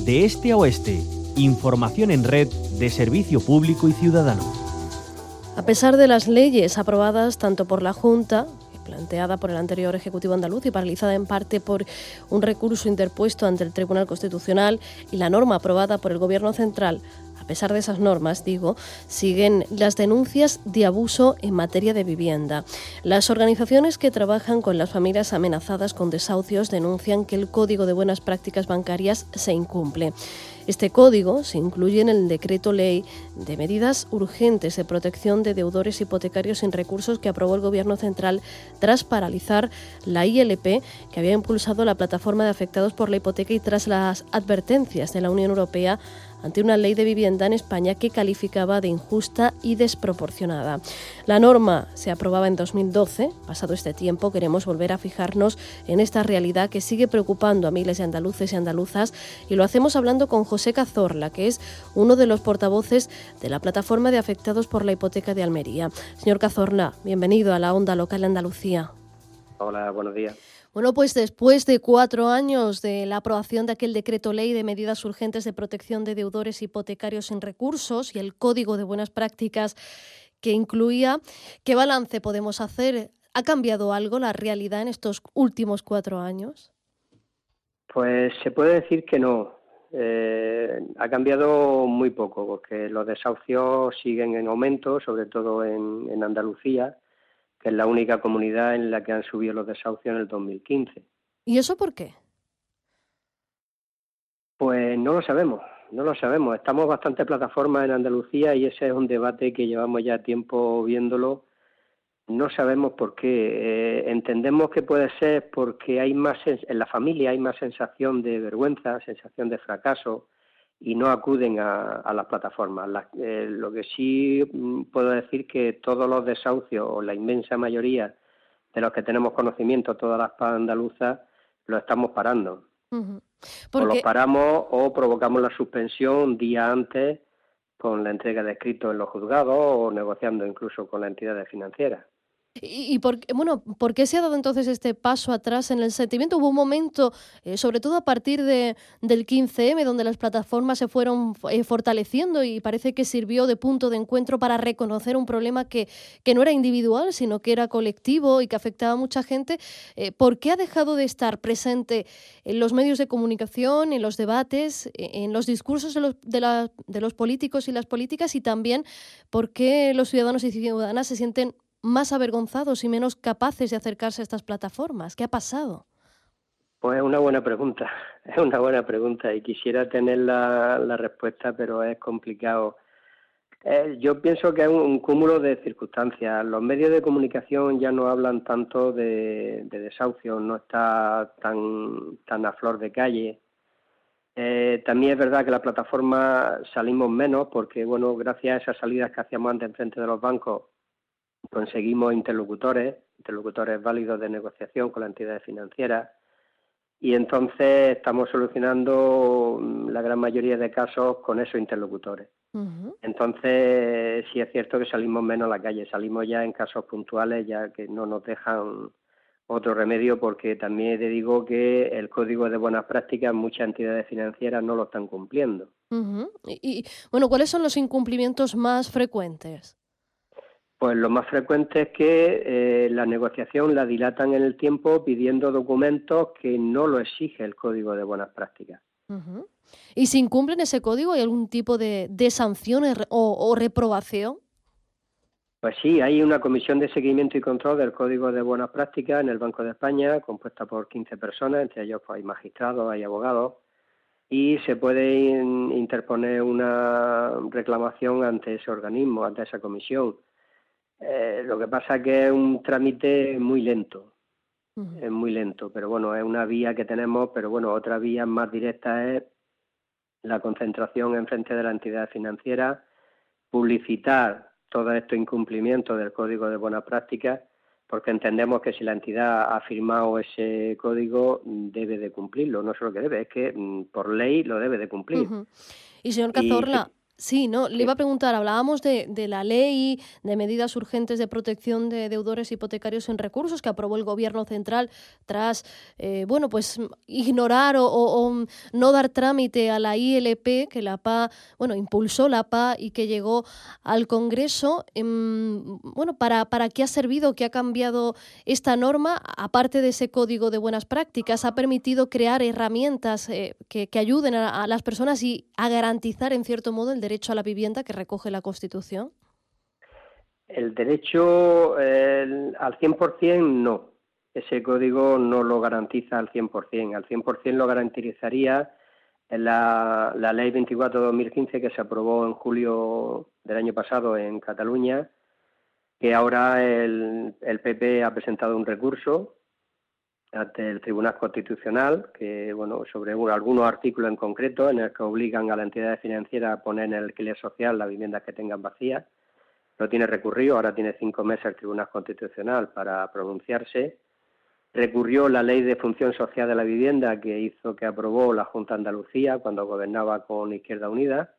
de este a oeste. Información en red de Servicio Público y Ciudadano. A pesar de las leyes aprobadas tanto por la Junta, planteada por el anterior Ejecutivo andaluz y paralizada en parte por un recurso interpuesto ante el Tribunal Constitucional, y la norma aprobada por el Gobierno central, a pesar de esas normas, siguen las denuncias de abuso en materia de vivienda. Las organizaciones que trabajan con las familias amenazadas con desahucios denuncian que el Código de Buenas Prácticas Bancarias se incumple. Este código se incluye en el Decreto Ley de Medidas Urgentes de Protección de Deudores Hipotecarios sin Recursos que aprobó el Gobierno central tras paralizar la ILP que había impulsado la Plataforma de Afectados por la Hipoteca y tras las advertencias de la Unión Europea ante una ley de vivienda en España que calificaba de injusta y desproporcionada. La norma se aprobaba en 2012. Pasado este tiempo, queremos volver a fijarnos en esta realidad que sigue preocupando a miles de andaluces y andaluzas, y lo hacemos hablando con José Cazorla, que es uno de los portavoces de la Plataforma de Afectados por la Hipoteca de Almería. Señor Cazorla, bienvenido a la Onda Local de Andalucía. Hola, buenos días. Bueno, pues después de 4 años de la aprobación de aquel decreto ley de medidas urgentes de protección de deudores hipotecarios sin recursos y el Código de Buenas Prácticas que incluía, ¿qué balance podemos hacer? ¿Ha cambiado algo la realidad en estos últimos 4 años? Pues se puede decir que no. Ha cambiado muy poco, porque los desahucios siguen en aumento, sobre todo en Andalucía, que es la única comunidad en la que han subido los desahucios en el 2015. ¿Y eso por qué? Pues no lo sabemos. Estamos bastante plataformas en Andalucía y ese es un debate que llevamos ya tiempo viéndolo. No sabemos por qué. Entendemos que puede ser porque hay más en la familia hay más sensación de vergüenza, sensación de fracaso, y no acuden a las plataformas. Lo que sí puedo decir que todos los desahucios, o la inmensa mayoría de los que tenemos conocimiento, todas las PA andaluzas, lo estamos parando. Uh-huh. O los paramos o provocamos la suspensión día antes con la entrega de escritos en los juzgados o negociando incluso con las entidades financieras. ¿Y por qué se ha dado entonces este paso atrás en el sentimiento? Hubo un momento, sobre todo a partir del 15M, donde las plataformas se fueron fortaleciendo y parece que sirvió de punto de encuentro para reconocer un problema que no era individual, sino que era colectivo y que afectaba a mucha gente. ¿Por qué ha dejado de estar presente en los medios de comunicación, en los debates, en los discursos de los políticos y las políticas? Y también, ¿por qué los ciudadanos y ciudadanas se sienten más avergonzados y menos capaces de acercarse a estas plataformas? ¿Qué ha pasado? Pues es una buena pregunta y quisiera tener la respuesta, pero es complicado. Yo pienso que es un cúmulo de circunstancias. Los medios de comunicación ya no hablan tanto de desahucios, no está tan a flor de calle. También es verdad que la plataforma salimos menos porque, bueno, gracias a esas salidas que hacíamos antes enfrente de los bancos, conseguimos interlocutores válidos de negociación con las entidades financieras, y entonces estamos solucionando la gran mayoría de casos con esos interlocutores. Uh-huh. Entonces sí es cierto que salimos menos a la calle, salimos ya en casos puntuales, ya que no nos dejan otro remedio, porque también te digo que el Código de Buenas Prácticas muchas entidades financieras no lo están cumpliendo. Uh-huh. Y bueno, ¿cuáles son los incumplimientos más frecuentes? Pues lo más frecuente es que la negociación la dilatan en el tiempo pidiendo documentos que no lo exige el Código de Buenas Prácticas. Uh-huh. ¿Y si incumplen ese código, hay algún tipo de sanción o reprobación? Pues sí, hay una comisión de seguimiento y control del Código de Buenas Prácticas en el Banco de España, compuesta por 15 personas, entre ellos pues, hay magistrados, hay abogados, y se puede interponer una reclamación ante ese organismo, ante esa comisión. Lo que pasa es que es un trámite muy lento, es muy lento, pero bueno, es una vía que tenemos, pero bueno, otra vía más directa es la concentración en frente de la entidad financiera, publicitar todos estos incumplimientos del Código de Buenas Prácticas, porque entendemos que si la entidad ha firmado ese código, debe de cumplirlo, no solo que debe, es que por ley lo debe de cumplir. Uh-huh. Y señor Cazorla, Sí, no, le iba a preguntar, hablábamos de la ley de medidas urgentes de protección de deudores hipotecarios sin recursos que aprobó el Gobierno central tras, pues ignorar o no dar trámite a la ILP que la PA, impulsó la PA y que llegó al Congreso. ¿Para qué ha servido, qué ha cambiado esta norma? Aparte de ese código de buenas prácticas, ha permitido crear herramientas que ayuden a las personas y a garantizar, en cierto modo, el derecho a la vivienda que recoge la Constitución. El derecho al 100% no. Ese código no lo garantiza al 100%. Al 100% lo garantizaría la Ley 24/2015 que se aprobó en julio del año pasado en Cataluña, que ahora el PP ha presentado un recurso ante el Tribunal Constitucional, que sobre algunos artículos en concreto en el que obligan a la entidad financiera a poner en el alquiler social las viviendas que tengan vacías. Lo tiene recurrido, ahora tiene 5 meses el Tribunal Constitucional para pronunciarse. Recurrió la Ley de Función Social de la Vivienda que aprobó la Junta de Andalucía cuando gobernaba con Izquierda Unida.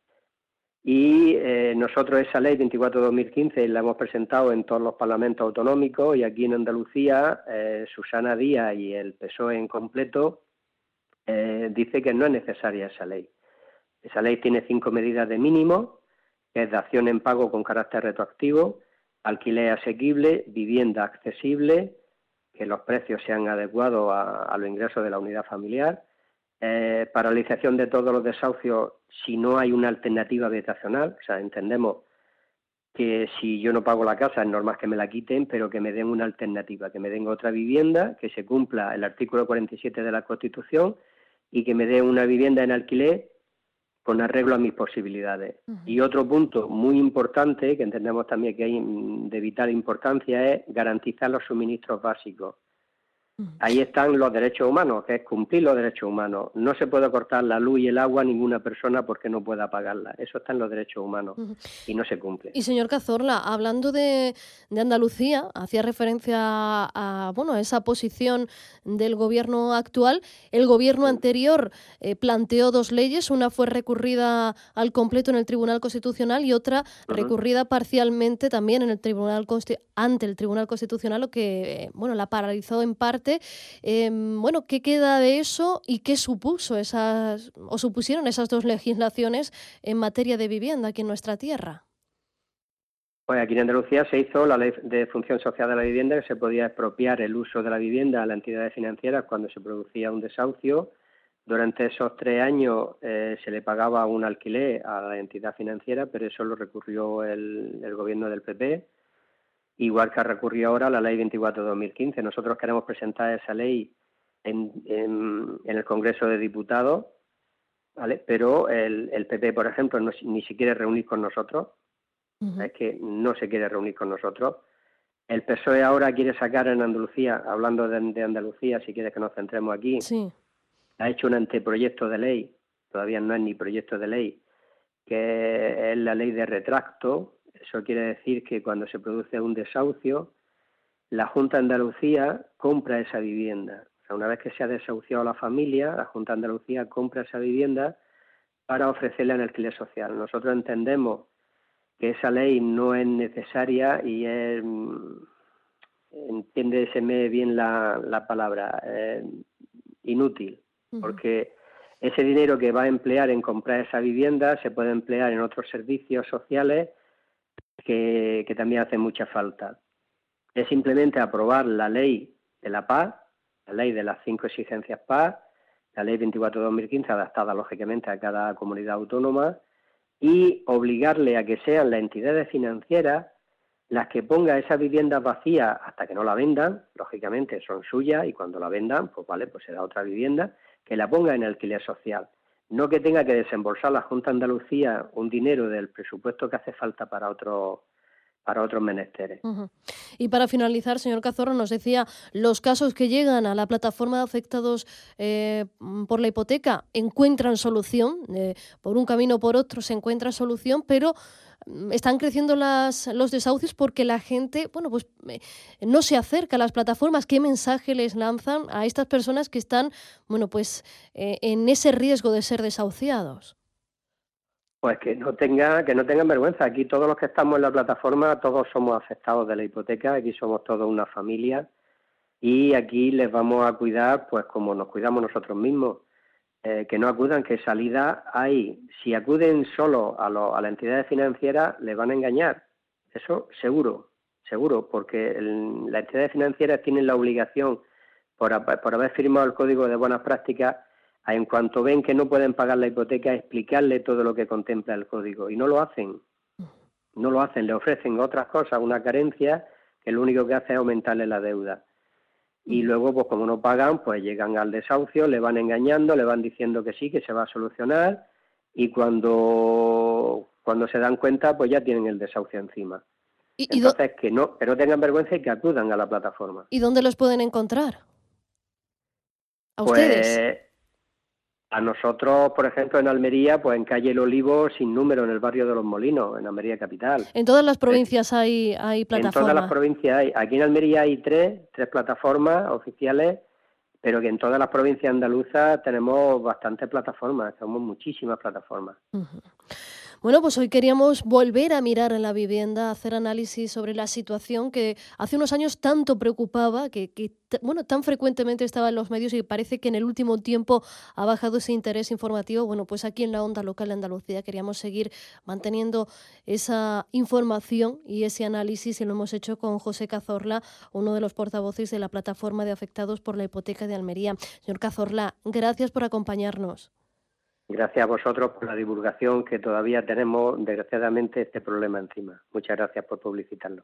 Y nosotros esa ley 24/2015 la hemos presentado en todos los parlamentos autonómicos y aquí en Andalucía Susana Díaz y el PSOE en completo dice que no es necesaria esa ley. Esa ley tiene 5 medidas de mínimo, que es dación en pago con carácter retroactivo, alquiler asequible, vivienda accesible, que los precios sean adecuados a los ingresos de la unidad familiar, paralización de todos los desahucios si no hay una alternativa habitacional. O sea, entendemos que si yo no pago la casa es normal que me la quiten, pero que me den una alternativa, que me den otra vivienda, que se cumpla el artículo 47 de la Constitución y que me den una vivienda en alquiler con arreglo a mis posibilidades. Uh-huh. Y otro punto muy importante, que entendemos también que hay de vital importancia, es garantizar los suministros básicos. Ahí están los derechos humanos, que es cumplir los derechos humanos. No se puede cortar la luz y el agua a ninguna persona porque no pueda pagarla. Eso está en los derechos humanos y no se cumple. Y señor Cazorla, hablando de Andalucía, hacía referencia a esa posición del gobierno actual. El gobierno anterior planteó 2 leyes. Una fue recurrida al completo en el Tribunal Constitucional y otra recurrida parcialmente también en el ante el Tribunal Constitucional, lo que la paralizó en parte. ¿Qué queda de eso y qué supusieron esas 2 legislaciones en materia de vivienda aquí en nuestra tierra? Pues aquí en Andalucía se hizo la Ley de Función Social de la Vivienda, que se podía expropiar el uso de la vivienda a las entidades financieras cuando se producía un desahucio. Durante esos 3 años se le pagaba un alquiler a la entidad financiera, pero eso lo recurrió el gobierno del PP. Igual que ha recurrido ahora la Ley 24/2015. Nosotros queremos presentar esa ley en el Congreso de Diputados, ¿vale? Pero el PP, por ejemplo, ni se quiere reunir con nosotros. Uh-huh. Es que no se quiere reunir con nosotros. El PSOE ahora quiere sacar en Andalucía, hablando de Andalucía, si quieres que nos centremos aquí, sí. Ha hecho un anteproyecto de ley, todavía no es ni proyecto de ley, que es la ley de retracto. Eso quiere decir que cuando se produce un desahucio, la Junta de Andalucía compra esa vivienda. O sea, una vez que se ha desahuciado a la familia, la Junta de Andalucía compra esa vivienda para ofrecerla en alquiler social. Nosotros entendemos que esa ley no es necesaria y es, entiéndeseme bien la palabra, inútil, porque ese dinero que va a emplear en comprar esa vivienda se puede emplear en otros servicios sociales que también hace mucha falta. Es simplemente aprobar la ley de la paz, la ley de las 5 exigencias paz, la ley 24/2015 adaptada lógicamente a cada comunidad autónoma y obligarle a que sean las entidades financieras las que pongan esas viviendas vacías hasta que no la vendan, lógicamente son suyas y cuando la vendan, pues será otra vivienda, que la ponga en alquiler social. No que tenga que desembolsar la Junta de Andalucía un dinero del presupuesto que hace falta para otros menesteres. Uh-huh. Y para finalizar, señor Cazorla, nos decía, los casos que llegan a la plataforma de afectados por la hipoteca encuentran solución, por un camino o por otro se encuentra solución, pero están creciendo los desahucios porque la gente no se acerca a las plataformas. ¿Qué mensaje les lanzan a estas personas que están en ese riesgo de ser desahuciados? Pues que no tengan vergüenza. Aquí todos los que estamos en la plataforma, todos somos afectados de la hipoteca, aquí somos todos una familia y aquí les vamos a cuidar pues como nos cuidamos nosotros mismos. Que no acudan, que salida hay. Si acuden solo a las entidades financieras, les van a engañar. Eso seguro, porque las entidades financieras tienen la obligación, por haber firmado el Código de Buenas Prácticas, en cuanto ven que no pueden pagar la hipoteca, explicarle todo lo que contempla el Código. Y no lo hacen, le ofrecen otras cosas, una carencia, que lo único que hace es aumentarle la deuda. Y luego, pues como no pagan, pues llegan al desahucio, le van engañando, le van diciendo que sí, que se va a solucionar, y cuando se dan cuenta, pues ya tienen el desahucio encima. Entonces, que no tengan vergüenza y que acudan a la plataforma. ¿Y dónde los pueden encontrar? ¿A pues, ustedes? A nosotros, por ejemplo, en Almería, pues en calle El Olivo, sin número, en el barrio de Los Molinos, en Almería capital. En todas las provincias hay plataformas. En todas las provincias hay. Aquí en Almería hay tres plataformas oficiales, pero que en todas las provincias andaluzas tenemos bastantes plataformas, tenemos muchísimas plataformas. Uh-huh. Bueno, pues hoy queríamos volver a mirar en la vivienda, hacer análisis sobre la situación que hace unos años tanto preocupaba, que tan frecuentemente estaba en los medios y parece que en el último tiempo ha bajado ese interés informativo. Bueno, pues aquí en la Onda Local de Andalucía queríamos seguir manteniendo esa información y ese análisis, y lo hemos hecho con José Cazorla, uno de los portavoces de la plataforma de afectados por la hipoteca de Almería. Señor Cazorla, gracias por acompañarnos. Gracias a vosotros por la divulgación, que todavía tenemos, desgraciadamente, este problema encima. Muchas gracias por publicitarlo.